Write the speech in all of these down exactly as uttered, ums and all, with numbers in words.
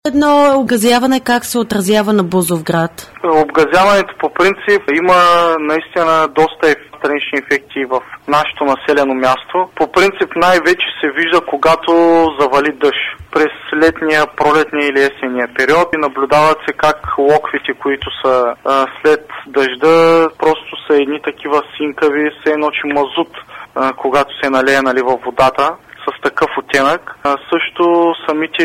Едно обгазяване как се отразява на Бозовград? Обгазяването по принцип има наистина доста странични ефекти в нашето населено място. По принцип най-вече се вижда, когато завали дъжд. През летния, пролетния или есенния период и наблюдават се как локвите, които са а, след дъжда, просто са едни такива синкави, все едно че мазут, а, когато се налее нали, във водата с такъв оттенък. А, също самите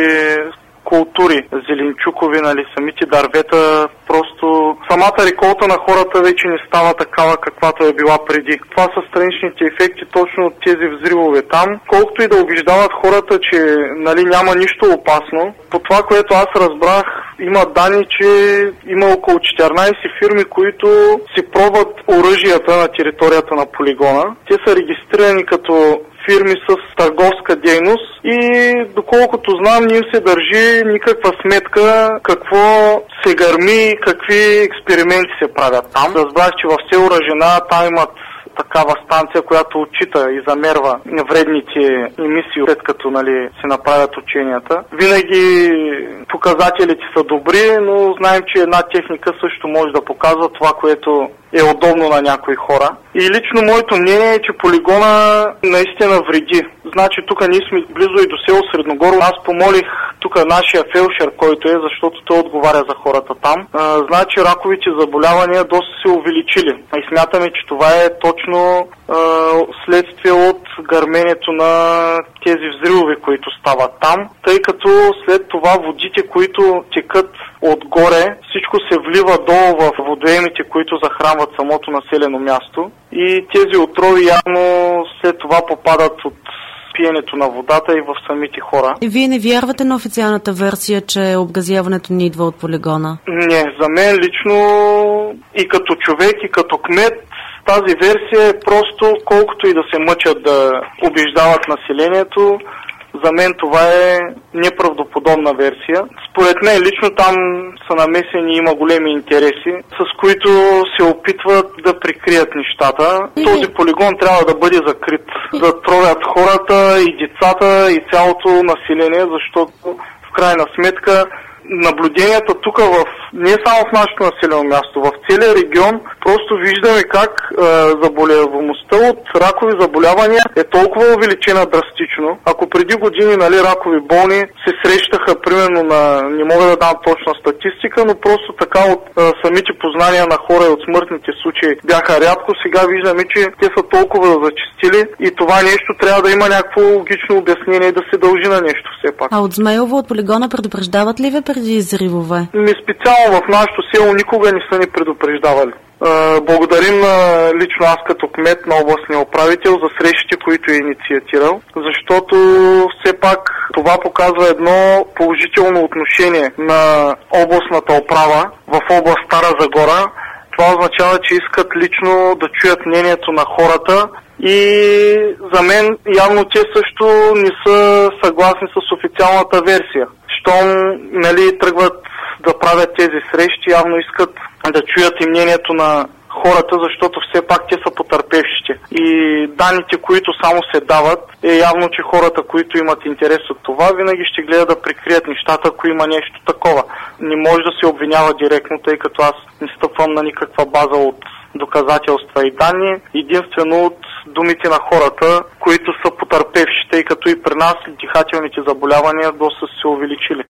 култури, зеленчукови, нали, самите дървета, просто самата реколта на хората вече не става такава, каквато е била преди. Това са страничните ефекти точно от тези взривове там. Колкото и да убеждават хората, че нали, няма нищо опасно, по това, което аз разбрах, има данни, че има около четиринайсет фирми, които си пробват оръжията на територията на полигона. Те са регистрирани като фирми с търговска дейност и доколкото знам, не им се държи никаква сметка какво се гърми и какви експерименти се правят там. Разбрах, че в село Ръжена там имат такава станция, която отчита и замерва вредните емисии, след като нали, се направят ученията. Винаги показателите са добри, но знаем, че една техника също може да показва това, което е удобно на някои хора. И лично моето мнение е, че полигона наистина вреди. Значи тук ние сме близо и до село Средногоро. Аз помолих тук нашия фелшер, който е, защото той отговаря за хората там. А, значи раковите заболявания доста се увеличили. И смятаме, че това е точно а, следствие от гърменето на тези взривове, които стават там, тъй като след това водите, които текат отгоре, всичко се влива долу в водоемите, които захранват самото населено място и тези отрови явно след това попадат от пиенето на водата и в самите хора. И вие не вярвате на официалната версия, че обгазяването не идва от полигона? Не, за мен лично и като човек, и като кмет, тази версия е просто колкото и да се мъчат да убеждават населението, за мен това е неправдоподобна версия. Според мен лично там са намесени и има големи интереси, с които се опитват да прикрият нещата. Този полигон трябва да бъде закрит, да тровят хората и децата и цялото население, защото в крайна сметка наблюденията тук в, не само в нашето населено място, в целия регион, просто виждаме как е, заболеваемостта от ракови заболявания е толкова увеличена драстично. Ако преди години нали, ракови болни се срещаха примерно на, не мога да дам точна статистика, но просто така от е, самите познания на хора и от смъртните случаи бяха рядко, сега виждаме, че те са толкова зачестили и това нещо трябва да има някакво логично обяснение и да се дължи на нещо все пак. А от Змейлово, от полигона предупреждават ли ви преди взривове? Ми специално в нашото село никога не са ни предупреждавали. Благодарим на лично аз като кмет на областния управител за срещите, които е инициатирал, защото все пак това показва едно положително отношение на областната управа в област Стара Загора. Това означава, че искат лично да чуят мнението на хората и за мен явно те също не са съгласни с официалната версия. Щом нали, тръгват да правят тези срещи, явно искат да чуят и мнението на хората, защото все пак те са потърпевшите. И данните, които само се дават, е явно, че хората, които имат интерес от това, винаги ще гледат да прикрият нещата, ако има нещо такова. Не може да се обвинява директно, тъй като аз не стъпвам на никаква база от доказателства и данни, единствено от думите на хората, които са потърпевши, тъй като и при нас дихателните заболявания доста се увеличили.